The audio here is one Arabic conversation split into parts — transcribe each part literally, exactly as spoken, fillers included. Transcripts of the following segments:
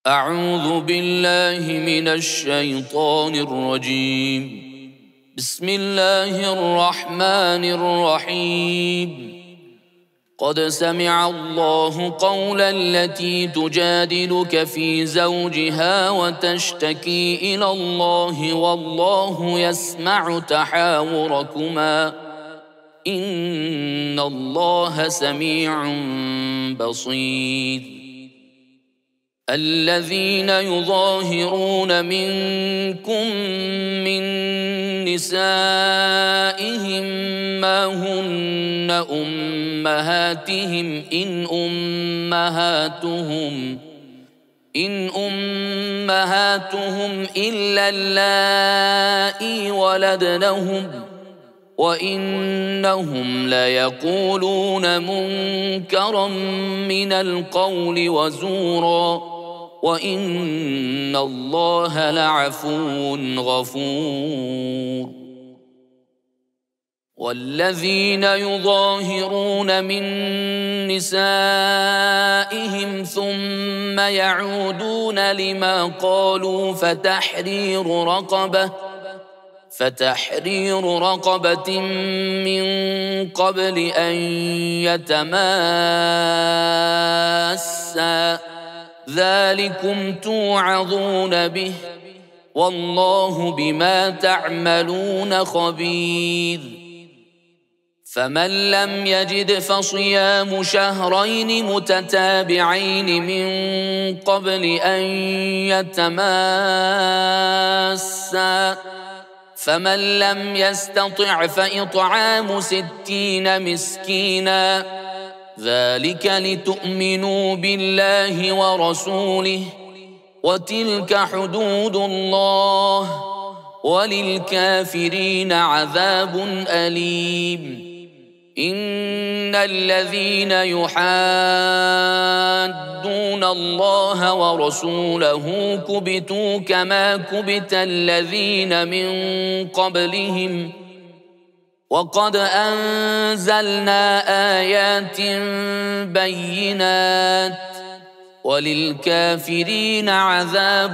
أعوذ بالله من الشيطان الرجيم. بسم الله الرحمن الرحيم. قد سمع الله قول التي تجادلك في زوجها وتشتكي إلى الله والله يسمع تحاوركما إن الله سميع بصير. الذين يظاهرون منكم من نسائهم ما هن أمهاتهم إن أمهاتهم إن أمهاتهم إلا اللائي ولدنهم وإنهم ليقولون منكرا من القول وزورا وإن الله لعفو غفور. والذين يظاهرون من نسائهم ثم يعودون لما قالوا فتحرير رقبة فتحرير رقبة من قبل أن يتماسا ذلكم توعظون به والله بما تعملون خبير. فمن لم يجد فصيام شهرين متتابعين من قبل أن يتماسا فمن لم يستطع فإطعام ستين مسكينا ذلك لتؤمنوا بالله ورسوله وتلك حدود الله وللكافرين عذاب أليم. إن الذين يحادون الله ورسوله كبتوا كما كبت الذين من قبلهم وقد أنزلنا آيات بينات وللكافرين عذاب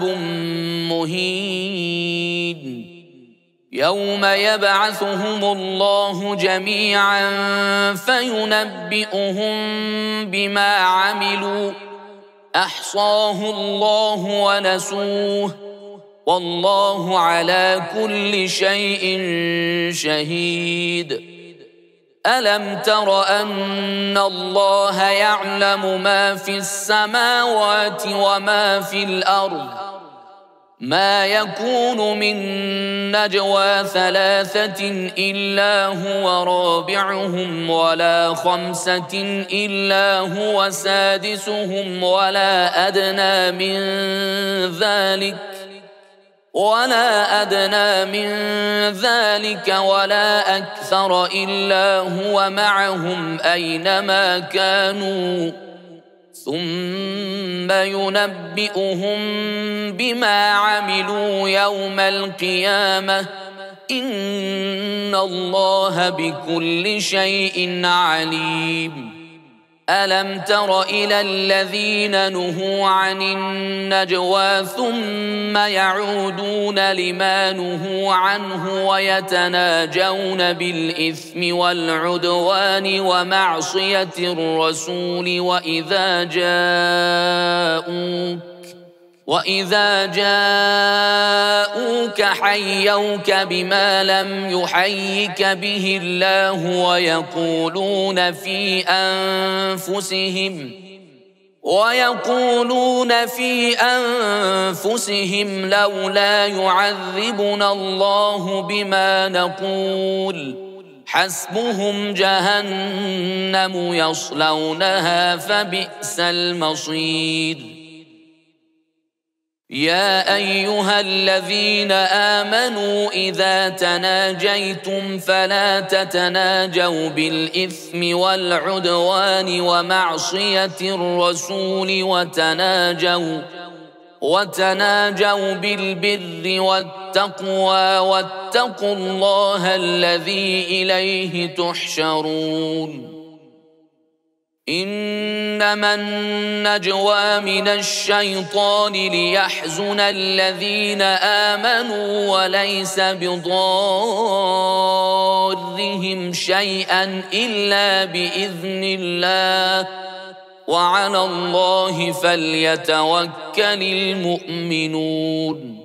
مهين. يوم يبعثهم الله جميعا فينبئهم بما عملوا أحصاه الله ونسوه والله على كل شيء شهيد. ألم تر أن الله يعلم ما في السماوات وما في الأرض ما يكون من نجوى ثلاثة إلا هو رابعهم ولا خمسة إلا هو سادسهم ولا أدنى من ذلك ولا أدنى من ذلك ولا أكثر إلا هو معهم أينما كانوا ثم ينبئهم بما عملوا يوم القيامة إن الله بكل شيء عليم. ألم تر إلى الذين نهوا عن النجوى ثم يعودون لما نهوا عنه ويتناجون بالإثم والعدوان ومعصية الرسول وإذا جاءوك وإذا جاءوك حيوك بما لم يحيك به الله ويقولون في أنفسهم ويقولون في أنفسهم لولا يعذبنا الله بما نقول حسبهم جهنم يصلونها فبئس المصير. يا أيها الذين آمنوا إذا تناجيتم فلا تتناجوا بالإثم والعدوان ومعصية الرسول وتناجوا وتناجوا بالبر والتقوى واتقوا الله الذي إليه تحشرون. إنما النجوى من الشيطان ليحزن الذين آمنوا وليس بضارهم شيئا إلا بإذن الله وعلى الله فليتوكل المؤمنون.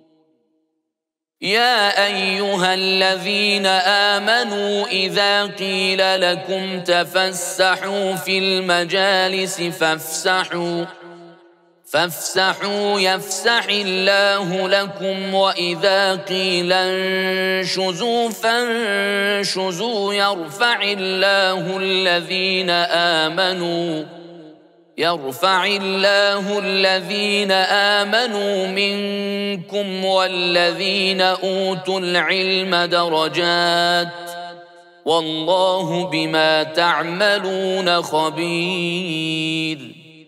يا أيها الذين آمنوا إذا قيل لكم تفسحوا في المجالس فافسحوا فافسحوا يفسح الله لكم وإذا قيل انشزوا فانشزوا يرفع الله الذين آمنوا يرفع الله الذين آمنوا منكم والذين أوتوا العلم درجات والله بما تعملون خبير.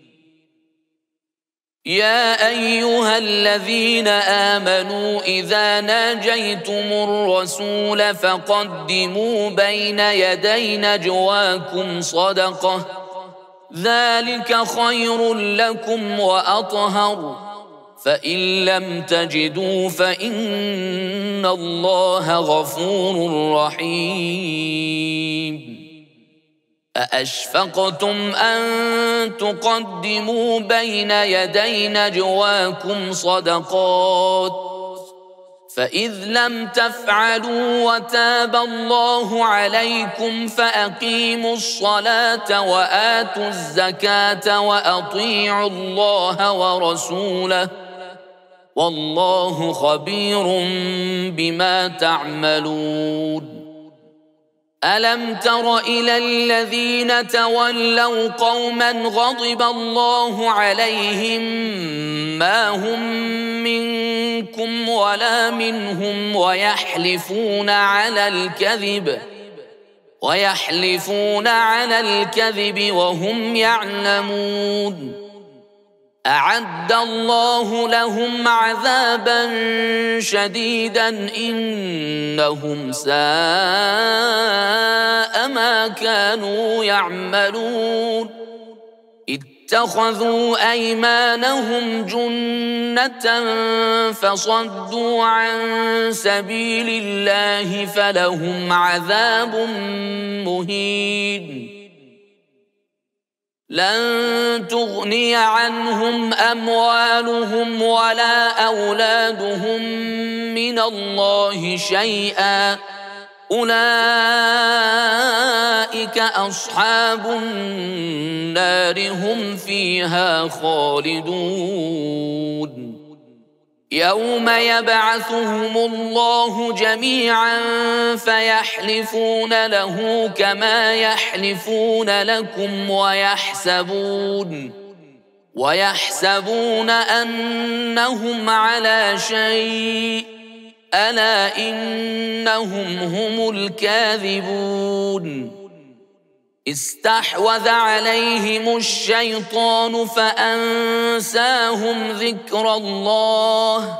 يا أيها الذين آمنوا إذا ناجيتم الرسول فقدموا بين يدي نجواكم صدقة ذلك خير لكم وأطهر فإن لم تجدوا فإن الله غفور رحيم. أأشفقتم أن تقدموا بين يدي نجواكم صدقات فإذ لم تفعلوا وتاب الله عليكم فأقيموا الصلاة وآتوا الزكاة وأطيعوا الله ورسوله والله خبير بما تعملون. ألم تر إلى الذين تولوا قوما غضب الله عليهم ما هم منكم ولا منهم ويحلفون على الكذب ويحلفون على الكذب وهم يعلمون أعد الله لهم عذابا شديدا إنهم ساء ما كانوا يعملون. اتخذوا أيمانهم جنة فصدوا عن سبيل الله فلهم عذاب مهين. لن تغني عنهم أموالهم ولا أولادهم من الله شيئا أولئك أصحاب النار هم فيها خالدون. يوم يبعثهم الله جميعا فيحلفون له كما يحلفون لكم ويحسبون ويحسبون أنهم على شيء ألا إنهم هم الكاذبون. استحوذ عليهم الشيطان فأنساهم ذكر الله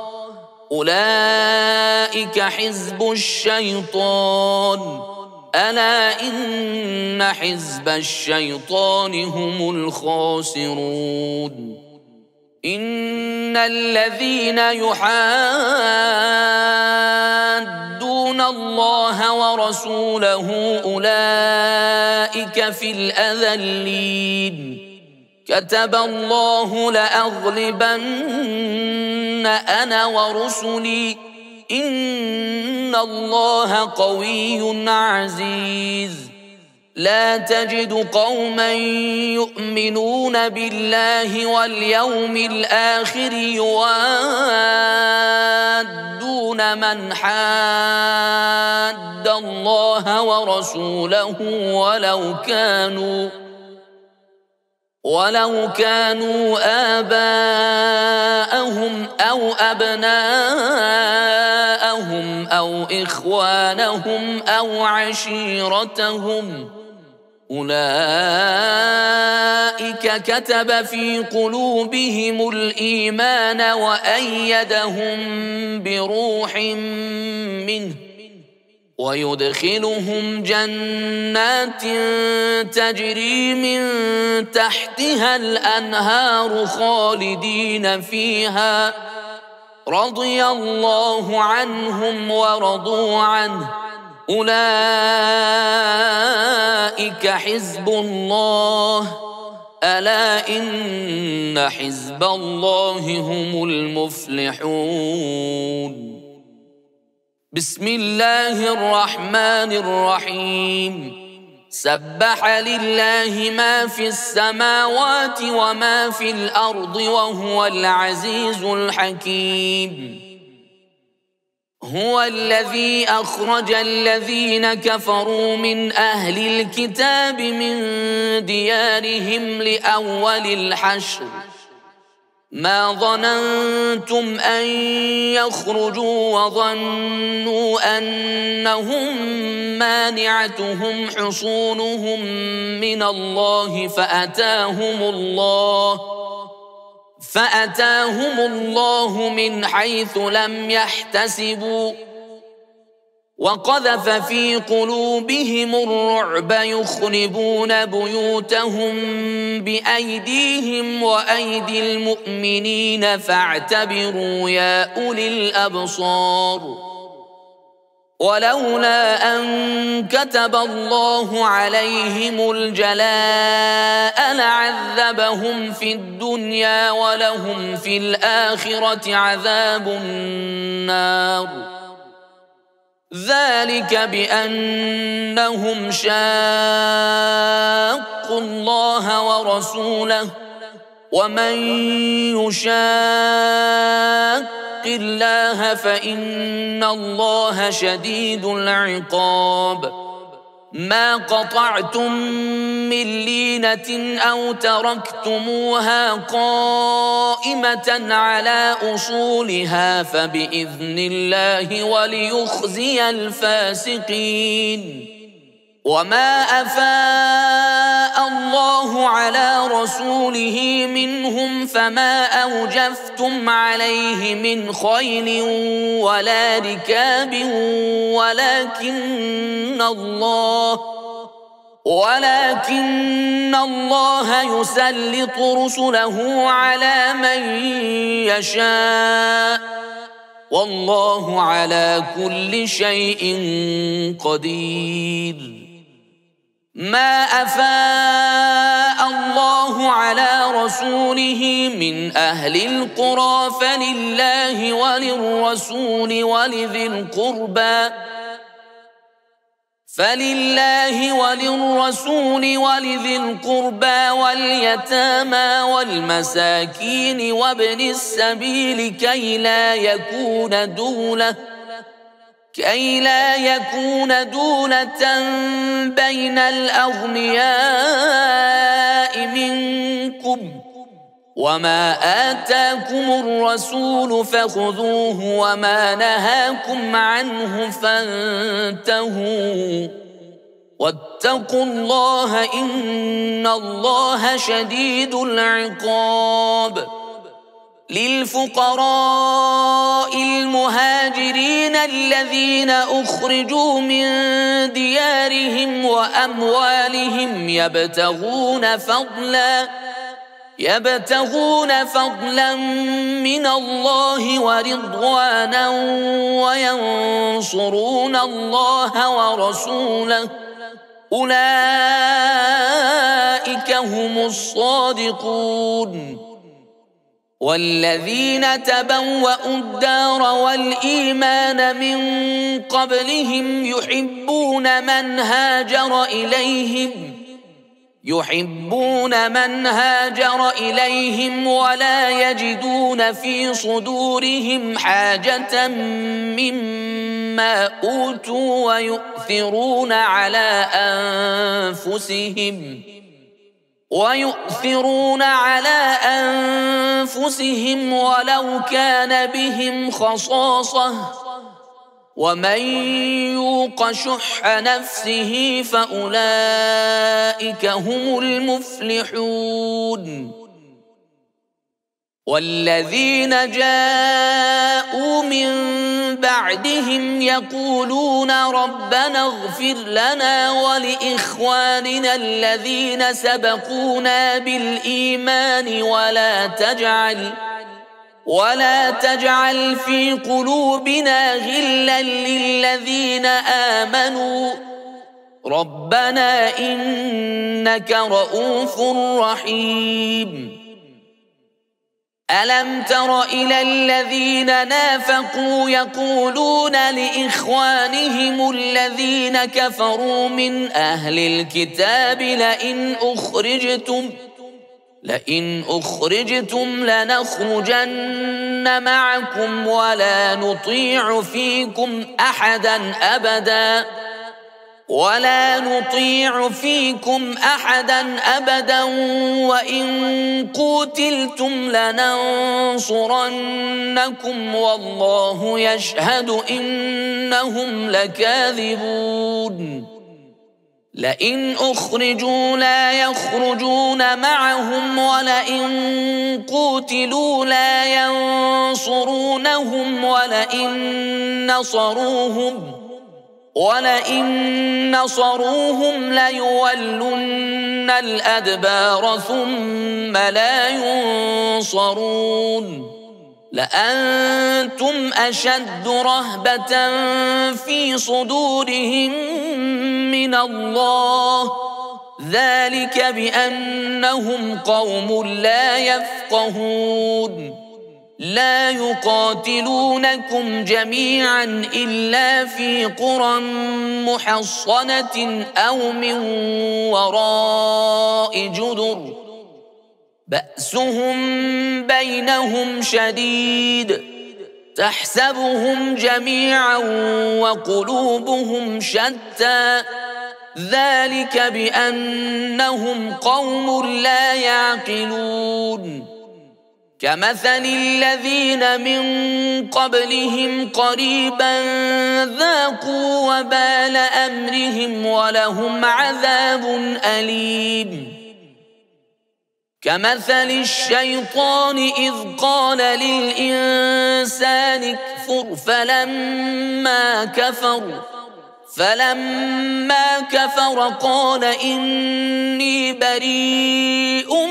أولئك حزب الشيطان ألا إن حزب الشيطان هم الخاسرون. إن الذين يحادون الله ورسوله أولئك في الأذلين كتب الله لأغلبن أنا ورسلي إن الله قوي عزيز. لا تجد قوما يؤمنون بالله واليوم الآخر يوادون من حاد الله ورسوله ولو كانوا ولو كانوا آباءهم أو أبناءهم أو إخوانهم أو عشيرتهم أولئك كتب في قلوبهم الإيمان وأيدهم بروح منه ويدخلهم جنات تجري من تحتها الأنهار خالدين فيها رضي الله عنهم ورضوا عنه أولئك حزب الله ألا إن حزب الله هم المفلحون. بسم الله الرحمن الرحيم. سبح لله ما في السماوات وما في الأرض وهو العزيز الحكيم. هو الذي أخرج الذين كفروا من أهل الكتاب من ديارهم لأول الحشر ما ظننتم أن يخرجوا وظنوا أنهم مانعتهم حصونهم من الله فأتاهم الله فأتاهم الله من حيث لم يحتسبوا وقذف في قلوبهم الرعب يخربون بيوتهم بأيديهم وأيدي المؤمنين فاعتبروا يا أولي الأبصار. ولولا أن كتب الله عليهم الجلاء لعذبهم في الدنيا ولهم في الآخرة عذاب النار ذلك بأنهم شاقوا الله ورسوله ومن يشاق الله فإن الله شديد العقاب. ما قطعتم من لينة أو تركتموها قائمة على أصولها فبإذن الله وليخزي الفاسقين. وما أفاء الله على رسوله منهم فما أوجفتم عليه من خيل ولا ركاب ولكن الله ولكن الله يسلط رسله على من يشاء والله على كل شيء قدير. ما أفاء الله على رسوله من أهل القرى فلله وللرسول ولذي القربى فلله وللرسول ولذي القربى واليتامى والمساكين وابن السبيل كي لا يكون دولة كي لا يكون دولة بين الأغنياء منكم وما آتاكم الرسول فخذوه وما نهاكم عنه فانتهوا واتقوا الله إن الله شديد العقاب. للفقراء المهاجرين الذين أخرجوا من ديارهم وأموالهم يبتغون فضلا يبتغون فضلا من الله ورضوانا وينصرون الله ورسوله أولئك هم الصادقون. والذين تبوأوا الدار والإيمان من قبلهم يحبون من هاجر إليهم يحبون من هاجر إليهم ولا يجدون في صدورهم حاجة مما أوتوا ويؤثرون على أنفسهم ويؤثرون على أنفسهم ولو كان بهم خصاصة ومن يوق شح نفسه فأولئك هم المفلحون. والذين جاءوا من بعدهم يقولون ربنا اغفر لنا ولإخواننا الذين سبقونا بالإيمان ولا تجعل ولا تجعل في قلوبنا غلا للذين آمنوا ربنا إنك رؤوف رحيم. ألم تر إلى الذين نافقوا يقولون لإخوانهم الذين كفروا من أهل الكتاب لئن أخرجتم لئن أخرجتم لنخرجن معكم ولا نطيع فيكم أحدا أبدا ولا نطيع فيكم أحدا أبدا وإن قتلتم لننصرنكم والله يشهد إنهم لكاذبون. لئن أخرجوا لا يخرجون معهم ولئن قتلوا لا ينصرونهم ولئن نصروهم ولئن نصروهم ليولن الأدبار ثم لا ينصرون. لأنتم أشد رهبة في صدورهم من الله ذلك بأنهم قوم لا يفقهون. لا يقاتلونكم جميعا إلا في قرى محصنة أو من وراء جدر بأسهم بينهم شديد تحسبهم جميعا وقلوبهم شتى ذلك بأنهم قوم لا يعقلون. كمثل الذين من قبلهم قريبا ذاقوا وبال أمرهم ولهم عذاب أليم. كمثل الشيطان إذ قال للإنسان اكفر فلما كفر فلما كفر قال إني بريء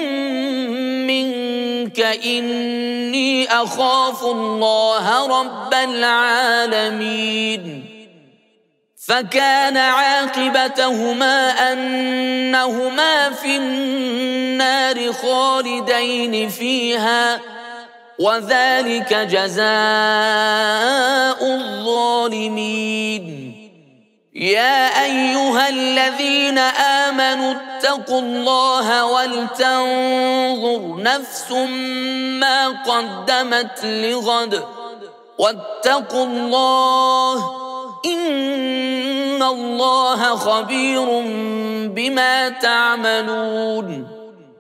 منك إني أخاف الله رب العالمين. فكان عاقبتهما أنهما في النار خالدين فيها وذلك جزاء الظالمين. يا أيها الذين آمنوا اتقوا الله ولتنظر نفس ما قدمت لغد واتقوا الله إن الله خبير بما تعملون.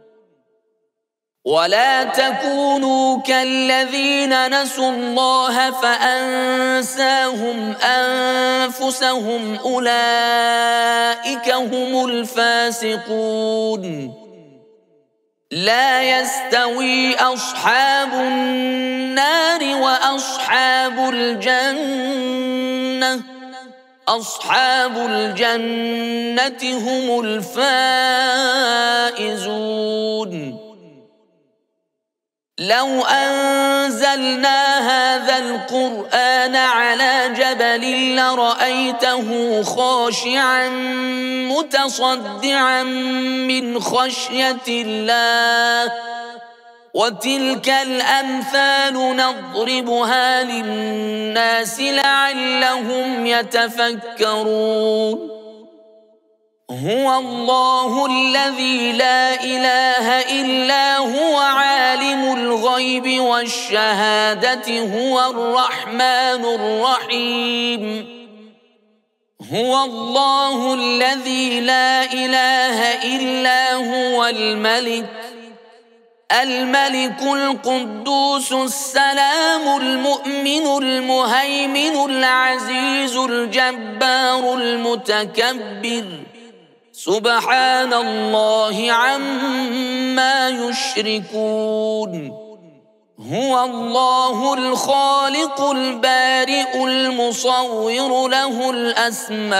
ولا تكونوا كالذين نسوا الله فأنساهم أنفسهم أولئك هم الفاسقون. لا يستوي أصحاب النار وأصحاب الجنة أصحاب الجنة هم الفائزون. لو أنزلنا هذا القرآن على جبل لرأيته خاشعا متصدعا من خشية الله وتلك الأمثال نضربها للناس لعلهم يتفكرون. هو الله الذي لا إله إلا هو عالم الغيب والشهادة هو الرحمن الرحيم. هو الله الذي لا إله إلا هو الملك الملك القدوس السلام المؤمن المهيمن العزيز الجبار المتكبر سبحان الله عما يشركون. هو الله الخالق البارئ المصور له الأسماء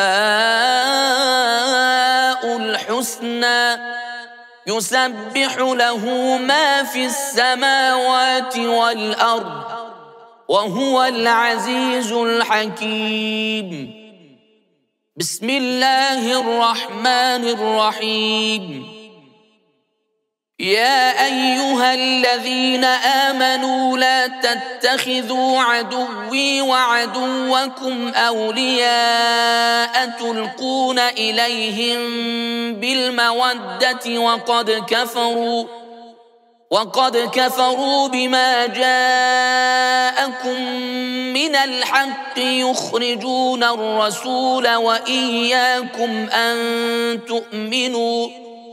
الحسنى يسبح له ما في السماوات والأرض وهو العزيز الحكيم. بسم الله الرحمن الرحيم. يا أيها الذين آمنوا لا تتخذوا عدوي وعدوكم أولياء تلقون إليهم بالمودة وقد كفروا وقد كفروا بما جاءكم من الحق يخرجون الرسول وإياكم أن تؤمنوا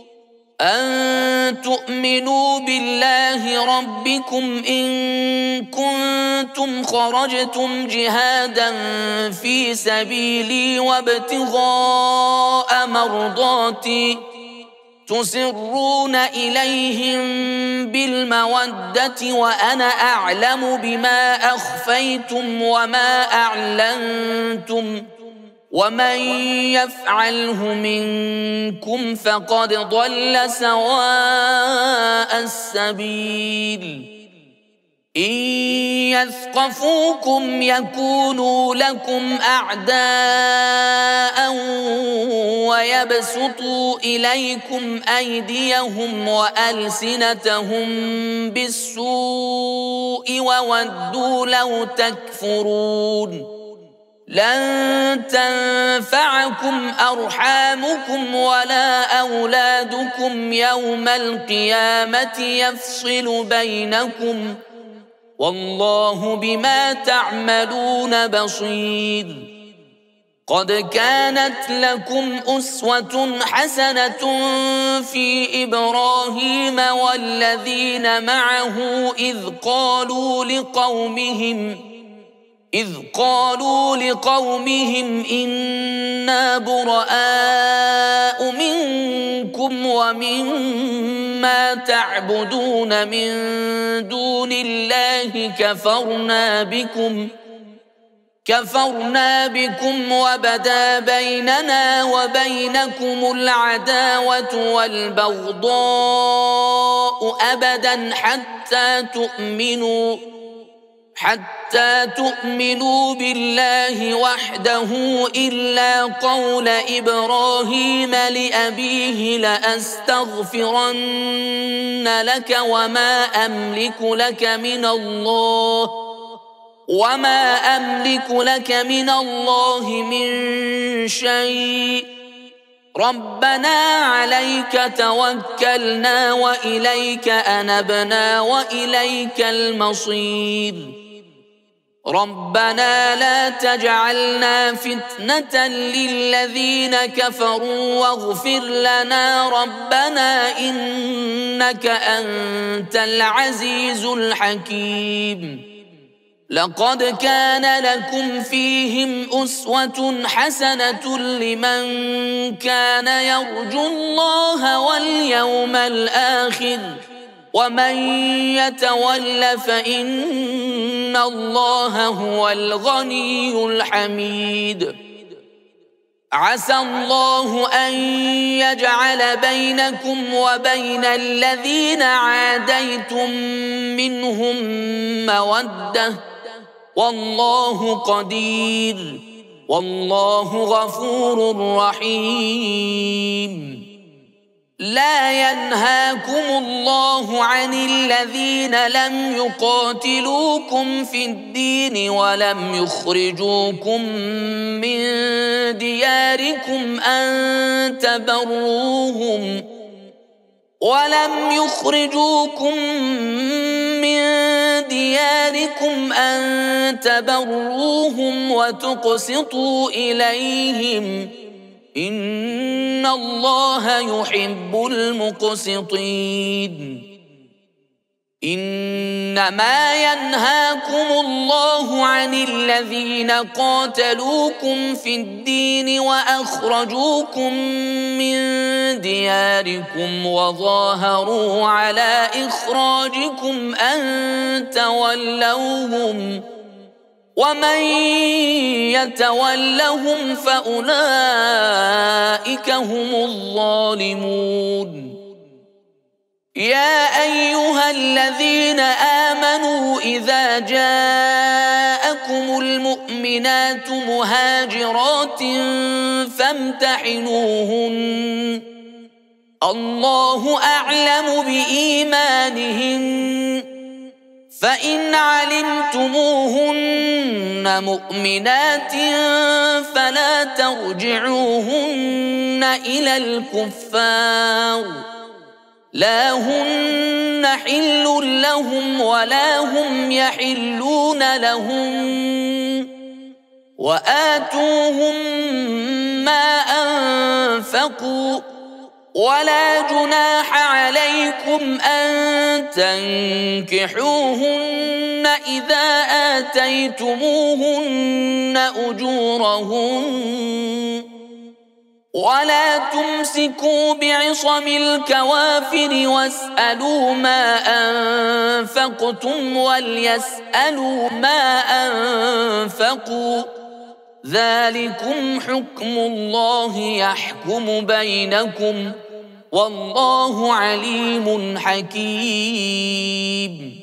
أن تؤمنوا بالله ربكم إن كنتم خرجتم جهادا في سبيلي وابتغاء مرضاتي تسرون إليهم بالمودة وأنا أعلم بما أخفيتم وما أعلنتم ومن يفعله منكم فقد ضل سواء السبيل. إن يثقفوكم يكونوا لكم أعداء ويبسطوا إليكم أيديهم وألسنتهم بالسوء وودوا لو تكفرون. لن تنفعكم أرحامكم ولا أولادكم يوم القيامة يفصل بينكم والله بما تعملون بصير. قد كانت لكم أسوة حسنة في إبراهيم والذين معه إذ قالوا لقومهم إذ قالوا لقومهم إنا براء منكم ومما تعبدون من دون الله كفرنا بكم كفرنا بكم وبدا بيننا وبينكم العداوة والبغضاء أبدا حتى تؤمنوا حتى تؤمنوا بالله وحده إلا قول إبراهيم لأبيه لأستغفرن لك وما أملك لك من الله وما أملك لك من الله من شيء ربنا عليك توكلنا وإليك أنبنا وإليك المصير. ربنا لا تجعلنا فتنة للذين كفروا واغفر لنا ربنا إنك أنت العزيز الحكيم. لقد كان لكم فيهم أسوة حسنة لمن كان يرجو الله واليوم الآخر ومن يتول فإن الله هو الغني الحميد. عسى الله أن يجعل بينكم وبين الذين عاديتم منهم مودة والله قدير والله غفور رحيم. لا ينهاكم الله عن الذين لم يقاتلوكم في الدين ولم يخرجوكم من دياركم أن تبروهم ولم يخرجوكم من دياركم أن تبروهم وتقسطوا إليهم إن الله يحب المقسطين. إنما ينهاكم الله عن الذين قاتلوكم في الدين وأخرجوكم من دياركم وظاهروا على إخراجكم أن تولوهم ومن يتولهم فأولئك هم الظالمون. يا أيها الذين آمنوا إذا جاءكم المؤمنات مهاجرات فامتحنوهن الله أعلم بإيمانهن فإن علمتموهن مؤمنات فلا ترجعوهن إلى الكفار لا هن حل لهم ولا هم يحلون لهم وآتوهم ما أنفقوا ولا جناح عليكم أن تنكحوهن إذا آتيتموهن أجورهن ولا تمسكوا بعصم الكوافر واسألوا ما أنفقتم وليسألوا ما أنفقوا ذلكم حكم الله يحكم بينكم والله عليم حكيم.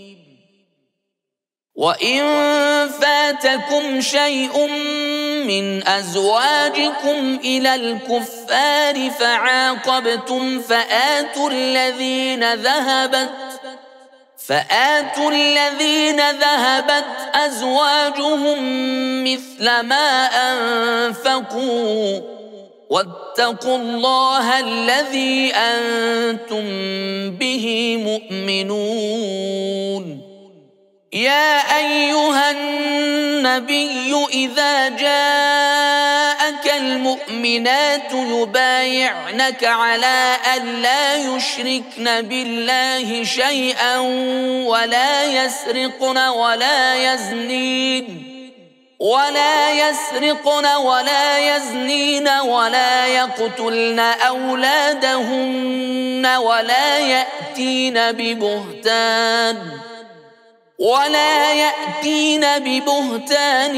وإن فاتكم شيء من أزواجكم إلى الكفار فعاقبتم فآتوا الذين ذهبت فآتوا الذين ذهبت أزواجهم مثل ما أنفقوا واتقوا الله الذي أنتم به مؤمنون. يا أيها النبي إذا جاءك المؤمنات يبايعنك على أن لا يشركن بالله شيئا ولا يسرقن ولا يزنين ولا يسرقن ولا يزنين ولا يقتلن أولادهن ولا يأتين ببهتان ولا يأتين ببهتان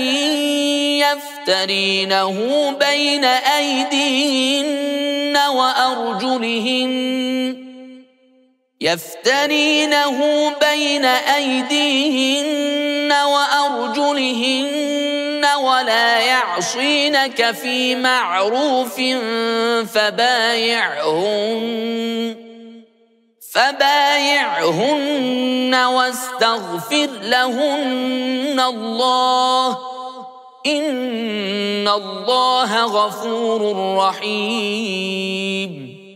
يفترينه بين أيديهن وأرجلهن يفترينه بين أيديهن وأرجلهن ولا يعصينك في معروف فبايعهن فبايعهن واستغفر لهن الله إن الله غفور رحيم.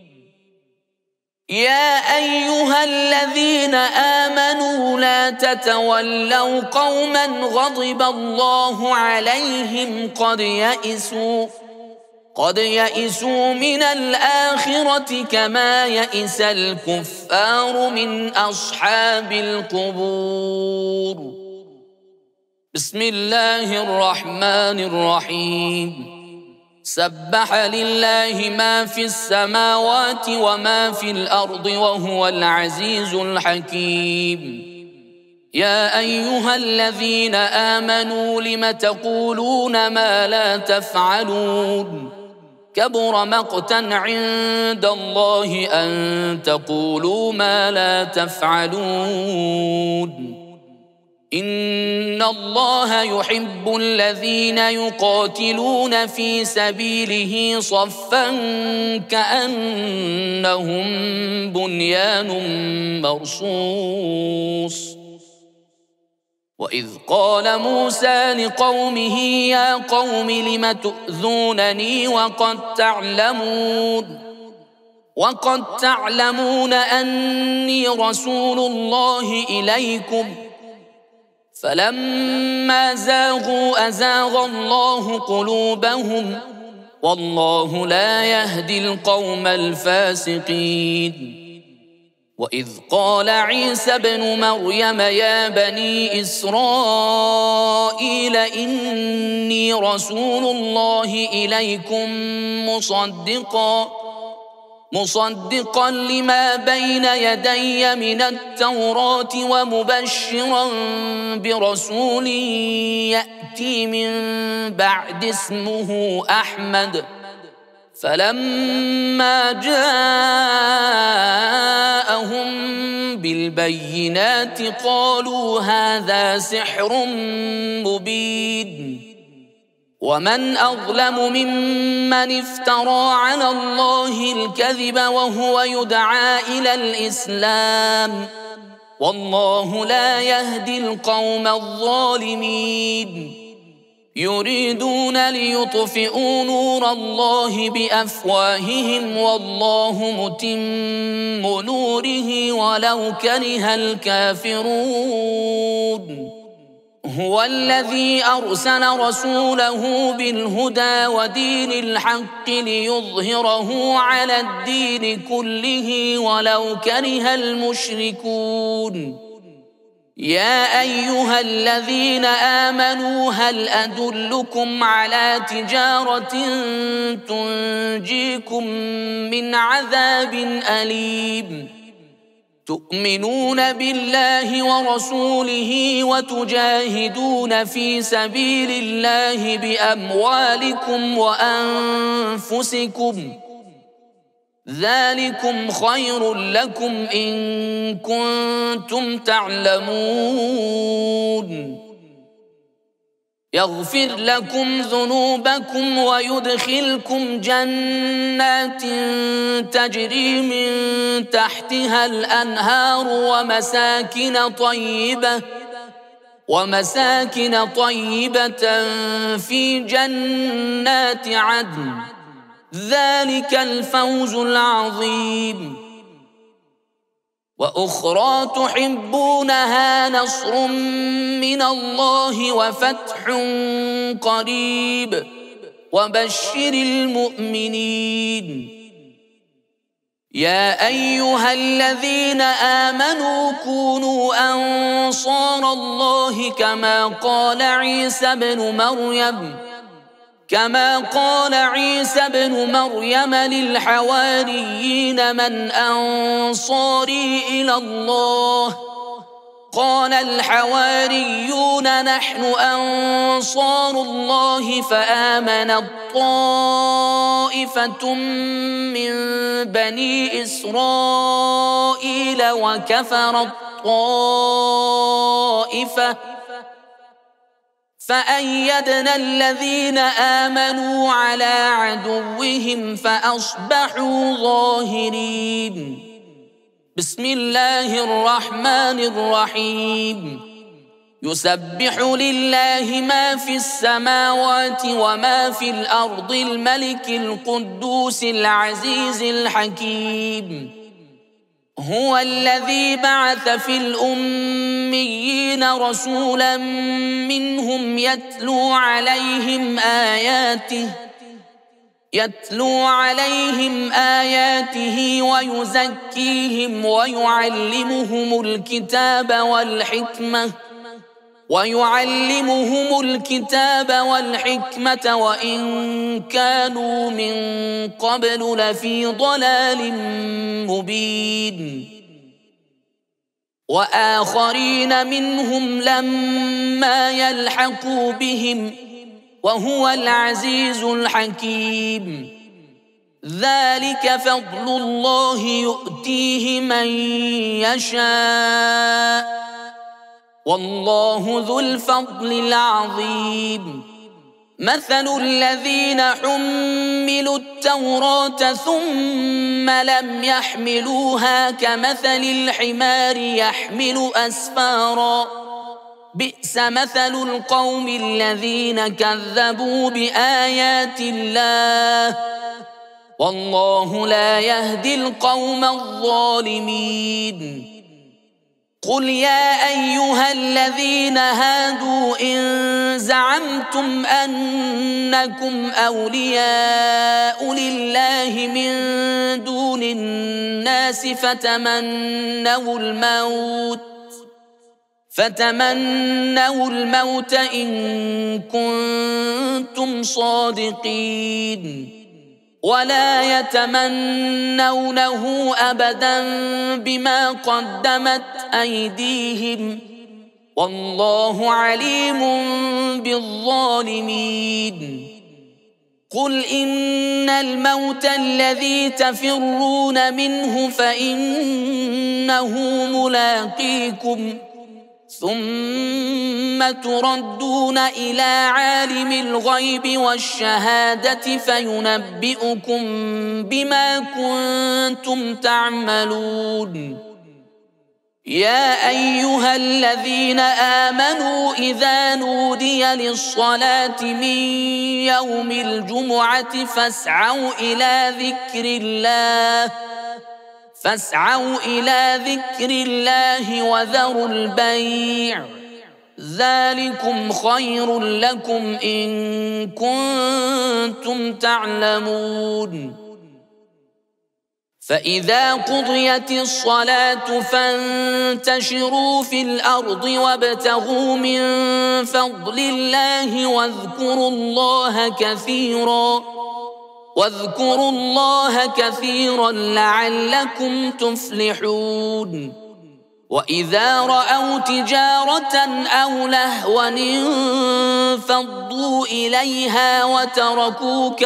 يا أيها الذين آمنوا لا تتولوا قوما غضب الله عليهم قد يئسوا قد يئسوا من الآخرة كما يئس الكفار من أصحاب القبور. بسم الله الرحمن الرحيم. سبح لله ما في السماوات وما في الأرض وهو العزيز الحكيم. يا أيها الذين آمنوا لم تقولون ما لا تفعلون كبر مقتا عند الله أن تقولوا ما لا تفعلون. إن الله يحب الذين يقاتلون في سبيله صفا كأنهم بنيان مرصوص. وإذ قال موسى لقومه يا قوم لم تؤذونني وقد تعلمون وقد تعلمون أني رسول الله إليكم فلما زاغوا أزاغ الله قلوبهم والله لا يهدي القوم الفاسقين. وإذ قال عيسى ابن مريم يا بني إسرائيل إني رسول الله إليكم مصدقا مصدقا لما بين يدي من التوراة ومبشرا برسول يأتي من بعد اسمه أحمد فلما جاءهم بالبينات قالوا هذا سحر مبين ومن أظلم ممن افترى على الله الكذب وهو يدعى إلى الإسلام والله لا يهدي القوم الظالمين يريدون ليطفئوا نور الله بأفواههم والله متم نوره ولو كره الكافرون هو الذي أرسل رسوله بالهدى ودين الحق ليظهره على الدين كله ولو كره المشركون يا أيها الذين آمنوا هل أدلكم على تجارة تنجيكم من عذاب أليم تؤمنون بالله ورسوله وتجاهدون في سبيل الله بأموالكم وأنفسكم ذلكم خير لكم إن كنتم تعلمون يغفر لكم ذنوبكم ويدخلكم جنات تجري من تحتها الأنهار ومساكن طيبة ومساكن طيبة في جنات عدن ذلك الفوز العظيم وأخرى تحبونها نصر من الله وفتح قريب وبشر المؤمنين يا أيها الذين آمنوا كونوا أنصار الله كما قال عيسى ابن مريم كما قال عيسى ابن مريم للحواريين من أنصاري إلى الله قال الحواريون نحن أنصار الله فآمنت طائفة من بني إسرائيل وكفرت طائفة فأيدنا الذين آمنوا على عدوهم فأصبحوا ظاهرين بسم الله الرحمن الرحيم يسبح لله ما في السماوات وما في الأرض الملك القدوس العزيز الحكيم هو الذي بعث في الأميين رسولا منهم يتلو عليهم آياته يتلو عليهم آياته ويزكيهم ويعلمهم الكتاب والحكمة ويعلمهم الكتاب والحكمة وإن كانوا من قبل لفي ضلال مبين وآخرين منهم لما يلحقوا بهم وهو العزيز الحكيم ذلك فضل الله يؤتيه من يشاء والله ذو الفضل العظيم مثل الذين حملوا التوراة ثم لم يحملوها كمثل الحمار يحمل أسفارا بئس مثل القوم الذين كذبوا بآيات الله والله لا يهدي القوم الظالمين قل يا أيها الذين هادوا إن زعمتم أنكم أولياء لله من دون الناس فتمنوا الموت فتمنوا الموت إن كنتم صادقين ولا يتمنونه أبدا بما قدمت أيديهم والله عليم بالظالمين قل إن الموت الذي تفرون منه فإنه ملاقيكم ثم تردون إلى عالم الغيب والشهادة فينبئكم بما كنتم تعملون يا أيها الذين آمنوا إذا نودي للصلاة من يوم الجمعة فاسعوا إلى ذكر الله فاسعوا إلى ذكر الله وذروا البيع ذلكم خير لكم إن كنتم تعلمون فإذا قضيت الصلاة فانتشروا في الأرض وابتغوا من فضل الله واذكروا الله كثيراً واذكروا الله كثيرا لعلكم تفلحون وإذا رأوا تجارة أو لهوا انفضوا إليها وتركوك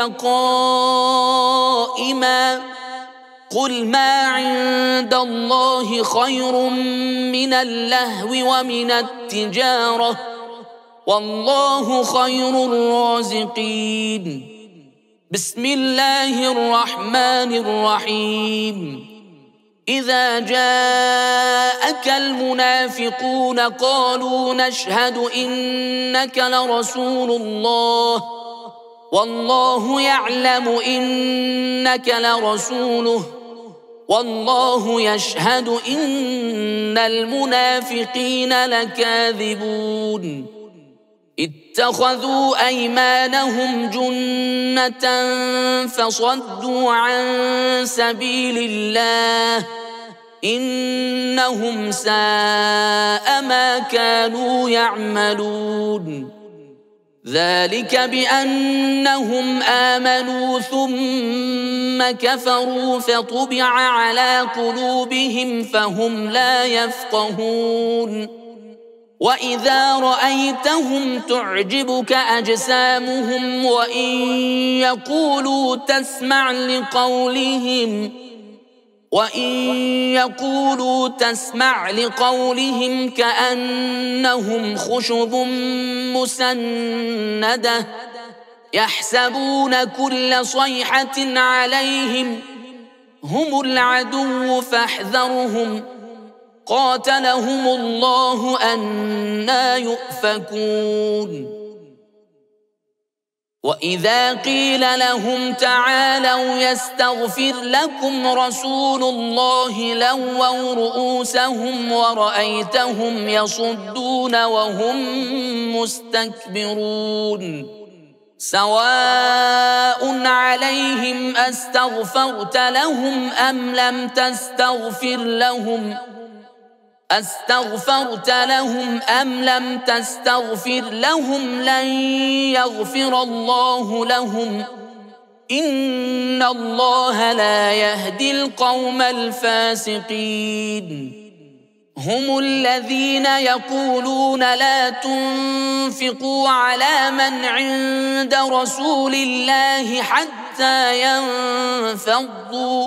قائما قل ما عند الله خير من اللهو ومن التجارة والله خير الرازقين بسم الله الرحمن الرحيم إذا جاءك المنافقون قالوا نشهد إنك لرسول الله والله يعلم إنك لرسوله والله يشهد إن المنافقين لكاذبون اتخذوا أيمانهم جنة فصدوا عن سبيل الله إنهم ساء ما كانوا يعملون ذلك بأنهم آمنوا ثم كفروا فطبع على قلوبهم فهم لا يفقهون وإذا رأيتهم تعجبك أجسامهم وإن يقولوا تسمع لقولهم وإن يقولوا تسمع لقولهم كأنهم خشب مسندة يحسبون كل صيحة عليهم هم العدو فاحذرهم قاتلهم الله أنى يؤفكون وإذا قيل لهم تعالوا يستغفر لكم رسول الله لووا رؤوسهم ورأيتهم يصدون وهم مستكبرون سواء عليهم أستغفرت لهم أم لم تستغفر لهم أستغفرت لهم أم لم تستغفر لهم لن يغفر الله لهم إن الله لا يهدي القوم الفاسقين هم الذين يقولون لا تنفقوا على من عند رسول الله حتى ينفضوا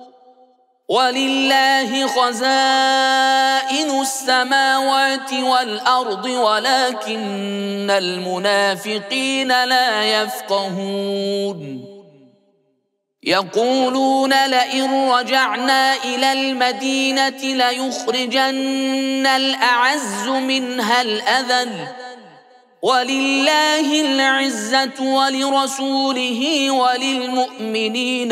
ولله خزائن السماوات والأرض ولكن المنافقين لا يفقهون يقولون لئن رجعنا إلى المدينة ليخرجن الأعز منها الأذل ولله العزة ولرسوله وللمؤمنين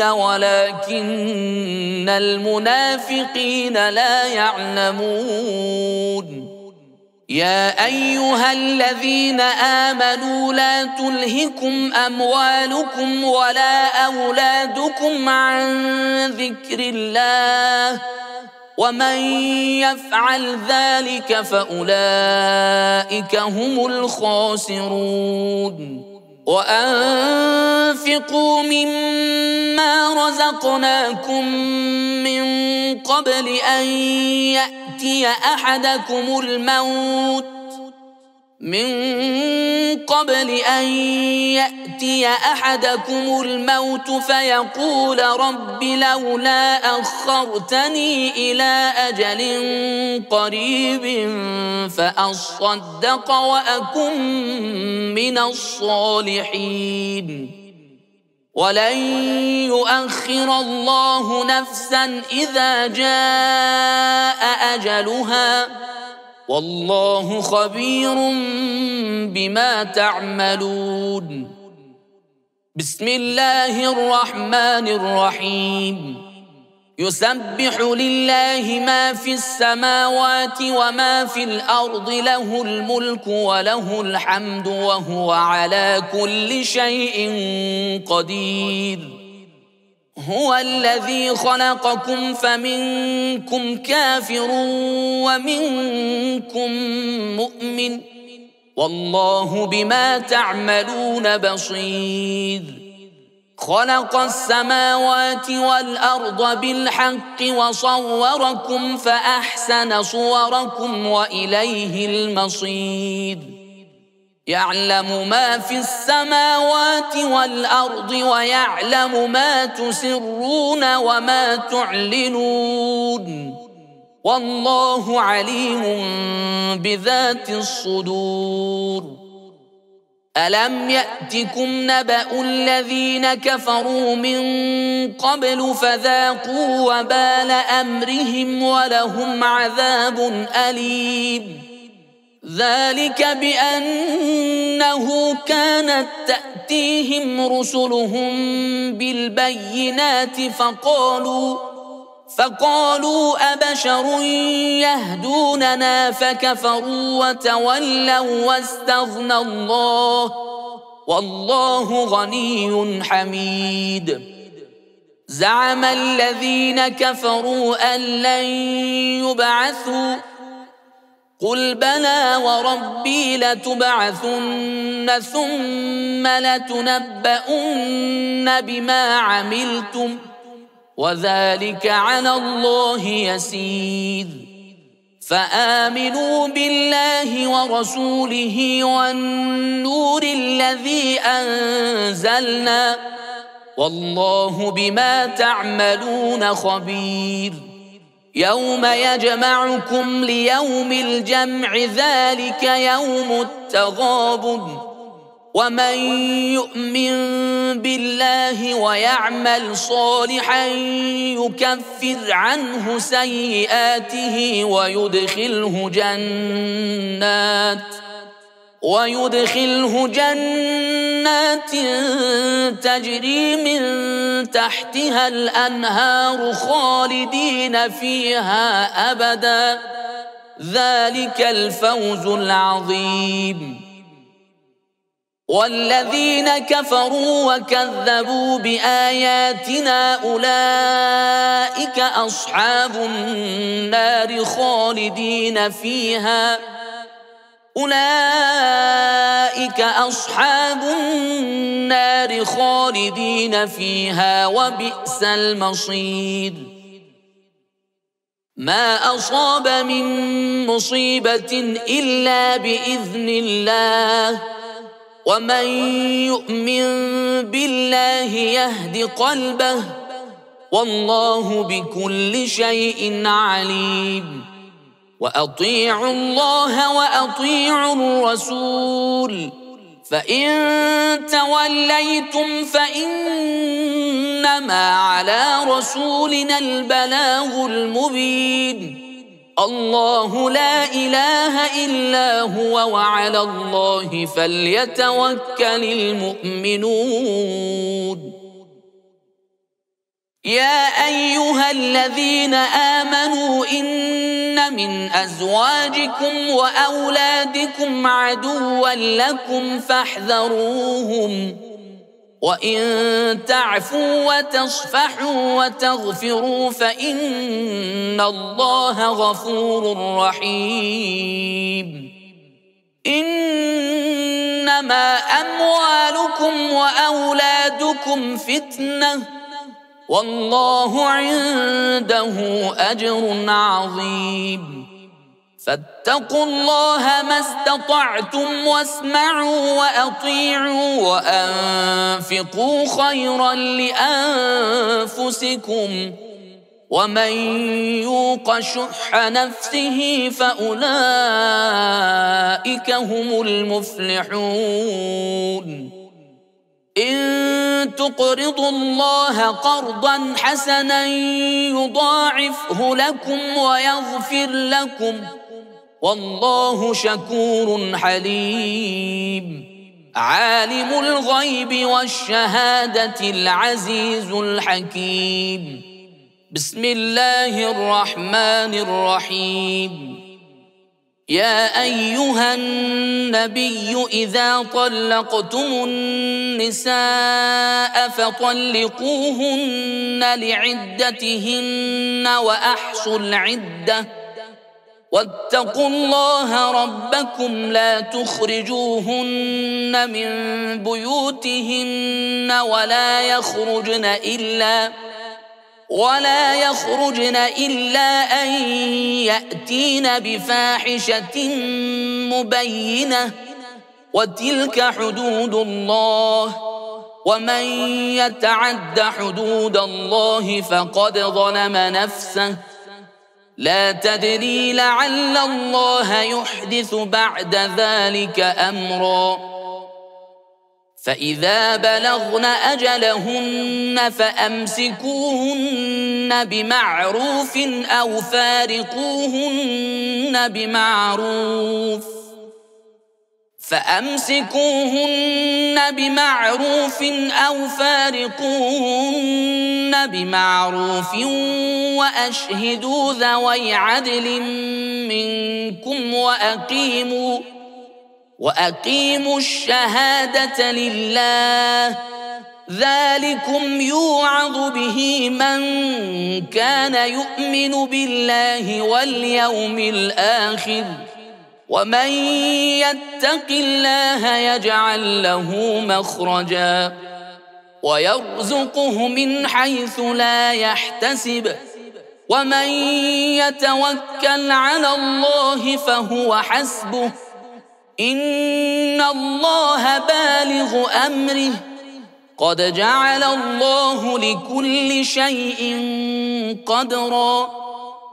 ولكن المنافقين لا يعلمون. يا أيها الذين آمنوا لا تلهكم أموالكم ولا أولادكم عن ذكر الله ومن يفعل ذلك فأولئك هم الخاسرون. وأنفقوا مما رزقناكم من قبل أن يأتي أحدكم الموت من قبل أن يأتي أحدكم الموت فيقول رب لولا أخرتني إلى أجل قريب فأصدق وأكن من الصالحين. ولن يؤخر الله نفسا إذا جاء أجلها والله خبير بما تعملون. بسم الله الرحمن الرحيم. يسبح لله ما في السماوات وما في الأرض له الملك وله الحمد وهو على كل شيء قدير. هو الذي خلقكم فمنكم كافر ومنكم مؤمن والله بما تعملون بصير. خلق السماوات والأرض بالحق وصوركم فأحسن صوركم وإليه المصير. يعلم ما في السماوات والأرض ويعلم ما تسرون وما تعلنون والله عليم بذات الصدور. ألم يأتكم نبأ الذين كفروا من قبل فذاقوا وبال أمرهم ولهم عذاب أليم. ذلك بأنه كانت تأتيهم رسلهم بالبينات فقالوا فقالوا أبشر يهدوننا فكفروا وتولوا واستغنى الله والله غني حميد. زعم الذين كفروا أن لن يبعثوا قل بلى وربي لتبعثن ثم لتنبؤن بما عملتم وذلك على الله يسير. فآمنوا بالله ورسوله والنور الذي أنزلنا والله بما تعملون خبير. يوم يجمعكم ليوم الجمع ذلك يوم التغابن. ومن يؤمن بالله ويعمل صالحا يكفر عنه سيئاته ويدخله جنات ويدخله جنات تجري من تحتها الأنهار خالدين فيها أبدا ذلك الفوز العظيم. والذين كفروا وكذبوا بآياتنا أولئك أصحاب النار خالدين فيها أولئك أصحاب النار خالدين فيها وبئس المصير. ما أصاب من مصيبة إلا بإذن الله ومن يؤمن بالله يهد قلبه والله بكل شيء عليم. وأطيعوا الله وأطيعوا الرسول فإن توليتم فإنما على رسولنا البلاغ المبين. الله لا إله إلا هو وعلى الله فليتوكل المؤمنون. يا أيها الذين آمنوا إن من أزواجكم وأولادكم عدوا لكم فاحذروهم، وإن تعفوا وتصفحوا وتغفروا فإن الله غفور رحيم. إنما أموالكم وأولادكم فتنة والله عنده أجر عظيم. فاتقوا الله ما استطعتم واسمعوا وأطيعوا وأنفقوا خيرا لأنفسكم ومن يوق شح نفسه فأولئك هم المفلحون. إن تقرضوا الله قرضا حسنا يضاعفه لكم ويغفر لكم والله شكور حليم. عالم الغيب والشهادة العزيز الحكيم. بسم الله الرحمن الرحيم. يا أيها النبي إذا طلقتم النساء فطلقوهن لعدتهن وأحصوا العدة واتقوا الله ربكم لا تخرجوهن من بيوتهن ولا يخرجن إلا ولا يخرجن إلا أن يأتين بفاحشة مبينة وتلك حدود الله ومن يتعد حدود الله فقد ظلم نفسه لا تدري لعل الله يحدث بعد ذلك أمرا. فإذا بلغن أجلهن فأمسكوهن بمعروف أو فارقوهن بمعروف فأمسكوهن بمعروف أو فارقوهن بمعروف وأشهدوا ذوي عدل منكم وأقيموا وأقيموا الشهادة لله ذلكم يوعظ به من كان يؤمن بالله واليوم الآخر ومن يتق الله يجعل له مخرجا ويرزقه من حيث لا يحتسب ومن يتوكل على الله فهو حسبه إن الله بالغ أمره قد جعل الله لكل شيء قدرا.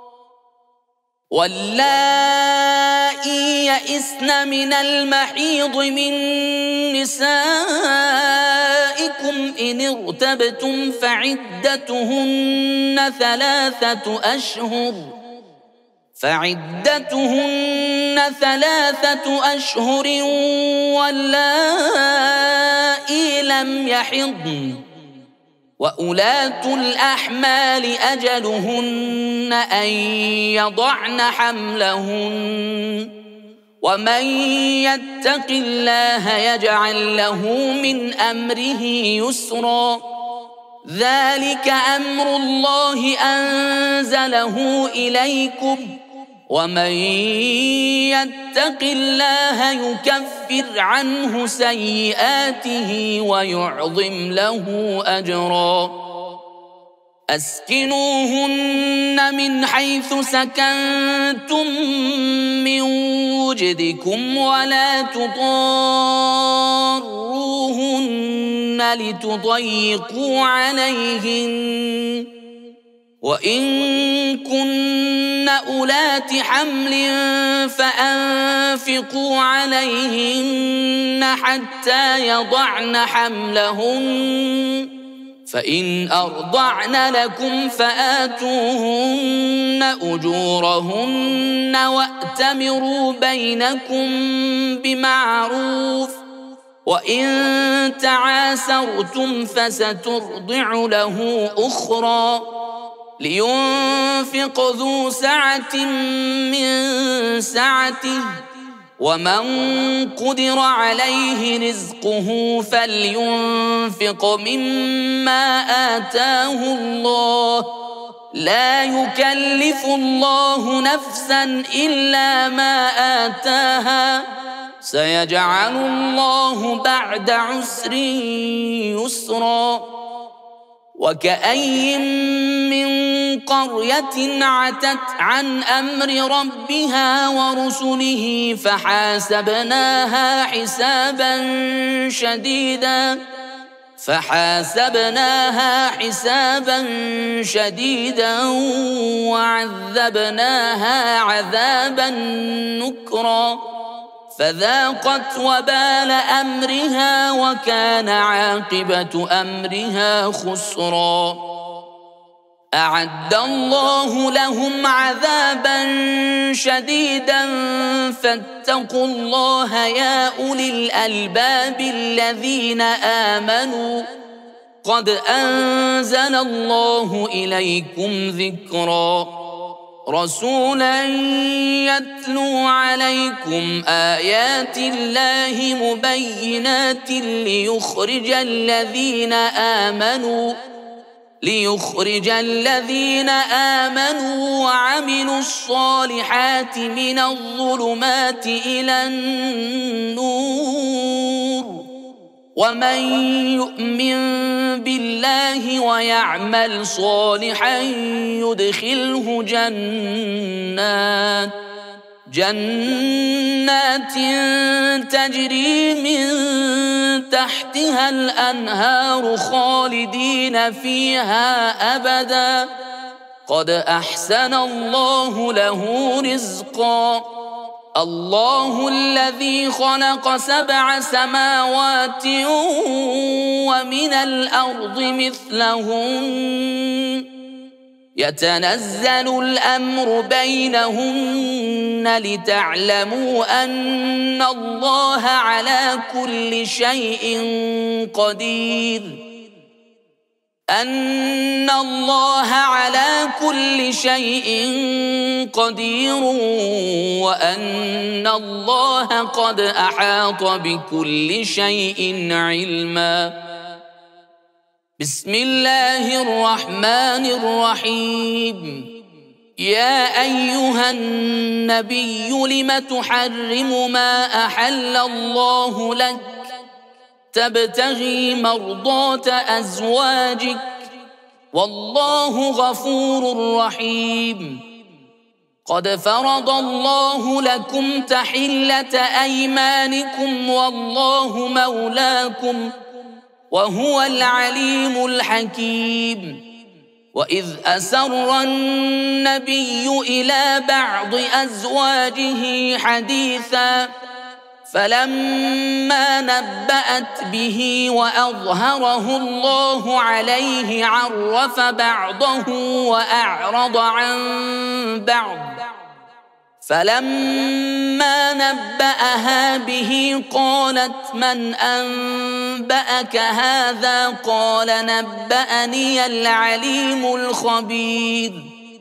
واللائي يئسن من المحيض من نسائكم إن ارتبتم فعدتهن ثلاثة أشهر فعدتهن ثلاثة أشهر واللائي لم يحضن وأولاة الأحمال أجلهن أن يضعن حملهن ومن يتق الله يجعل له من أمره يسرا ذلك أمر الله أنزله إليكم ومن يتق الله يكفر عنه سيئاته ويعظم له أجرا. أسكنوهن من حيث سكنتم من وجدكم ولا تضاروهن لتضيقوا عليهن وإن كن أولات حمل فأنفقوا عليهن حتى يضعن حملهن فإن أرضعن لكم فآتوهن أجورهن وأتمروا بينكم بمعروف وإن تعاسرتم فسترضع له أخرى لينفق ذو سعة من سعته ومن قدر عليه رزقه فلينفق مما آتاه الله لا يكلف الله نفسا إلا ما آتاها سيجعل الله بعد عسر يسرا وكأي من قرية عتت عن أمر ربها ورسله فحاسبناها حسابا شديدا فحاسبناها حسابا شديدا وعذبناها عذابا نكرا فذاقت وبال أمرها وكان عاقبة أمرها خسرا أعد الله لهم عذابا شديدا فاتقوا الله يا أولي الألباب الذين آمنوا قد أنزل الله إليكم ذكرا رسولا يتلو عليكم آيات الله مبينات ليخرج الذين آمنوا ليخرج الذين آمنوا وعملوا الصالحات من الظلمات إلى النور ومن يؤمن بالله ويعمل صالحا يدخله جنات جنات تجري من تحتها الأنهار خالدين فيها أبدا قد أحسن الله له رزقا الله الذي خلق سبع سماوات ومن الأرض مثلهن يتنزل الأمر بينهن لتعلموا أن الله على كل شيء قدير أن الله على كل شيء قدير وأن الله قد أحاط بكل شيء علما بسم الله الرحمن الرحيم يا أيها النبي لم تحرم ما أحل الله لك تبتغي مرضات أزواجك والله غفور رحيم قد فرض الله لكم تحلة أيمانكم والله مولاكم وهو العليم الحكيم وإذ أسر النبي إلى بعض أزواجه حديثا فلما نبأت به وأظهره الله عليه عرف بعضه وأعرض عن بعض فلما نبأها به قالت من أنبأك هذا قال نبأني العليم الخبير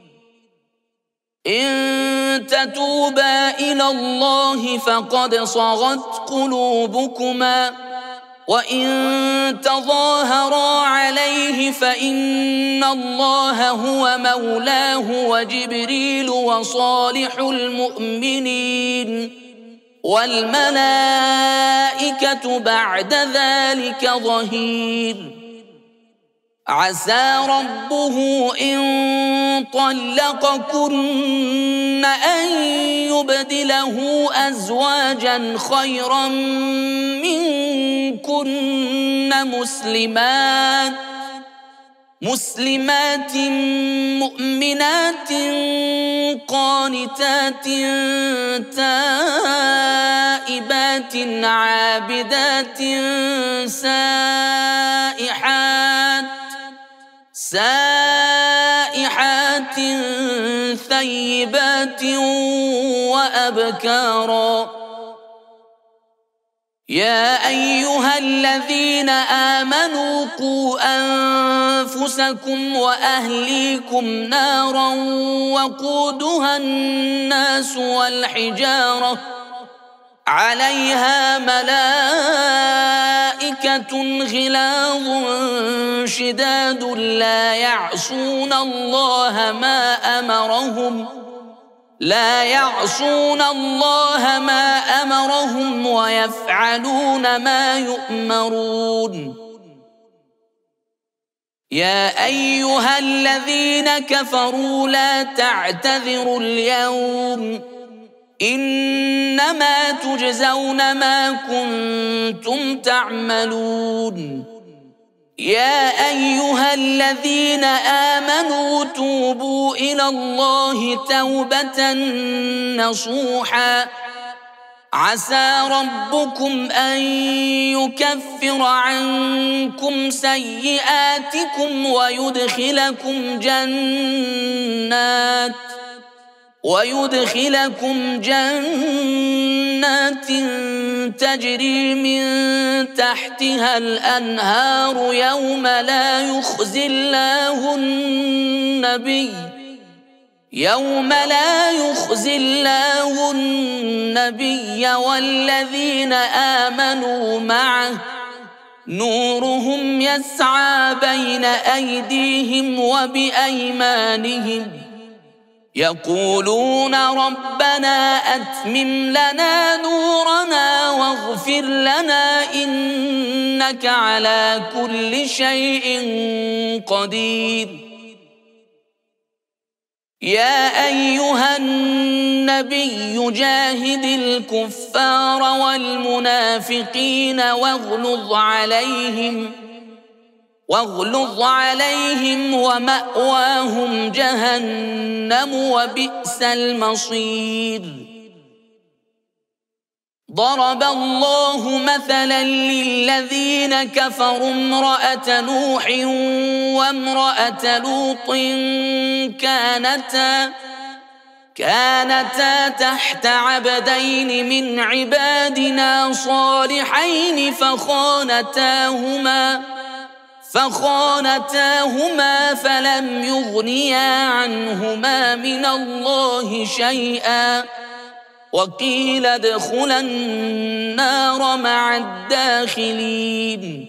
إن تتوبا إلى الله فقد صغت قلوبكما وإن تظاهرا عليه فإن الله هو مولاه وجبريل وصالح المؤمنين والملائكة بعد ذلك ظهير عسى ربه إن طلقكن أن يبدله أزواجا خيرا منكن مسلمات مسلمات مؤمنات قانتات تائبات عابدات سائحات سائحات ثيبات وأبكارا يا أيها الذين آمنوا قوا أنفسكم وأهليكم نارا وقودها الناس والحجارة عليها ملائكة غلاظ شداد لا يعصون الله ما أمرهم لا يعصون الله ما أمرهم ويفعلون ما يؤمرون يا أيها الذين كفروا لا تعتذروا اليوم إنما تجزون ما كنتم تعملون يا أيها الذين آمنوا توبوا إلى الله توبة نصوحا عسى ربكم أن يكفر عنكم سيئاتكم ويدخلكم جنات ويدخلكم جنات تجري من تحتها الأنهار يوم لا يخزي الله النبي يوم لا يخزي الله النبي والذين آمنوا معه نورهم يسعى بين أيديهم وبأيمانهم يقولون ربنا أتمم لنا نورنا واغفر لنا إنك على كل شيء قدير يا أيها النبي جاهد الكفار والمنافقين واغلظ عليهم واغلظ عليهم ومأواهم جهنم وبئس المصير ضرب الله مثلا للذين كفروا امرأة نوح وامرأة لوط كانتا كانتا تحت عبدين من عبادنا صالحين فخانتاهما فخانتاهما فلم يغنيا عنهما من الله شيئا وقيل ادخلا النار مع الداخلين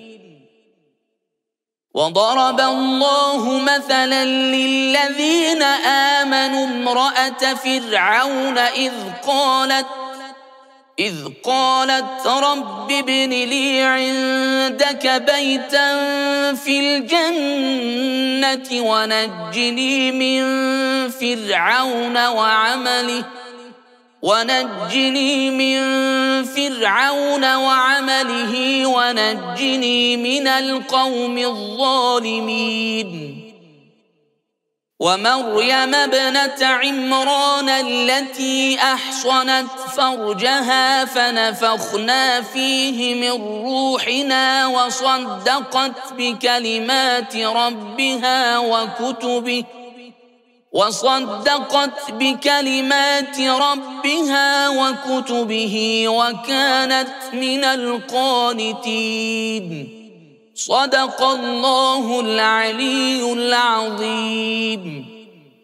وضرب الله مثلا للذين آمنوا امرأة فرعون إذ قالت إذ قالت رب ابن لي عندك بيتا في الجنة ونجني من فرعون وعمله ونجني من فرعون وعمله ونجني من القوم الظالمين ومريم ابنة عمران التي أحصنت فرجها فنفخنا فيه من روحنا وصدقت بكلمات ربها وكتبه وصدقت بكلمات ربها وكتبه وكانت من القانتين صدق الله العلي العظيم.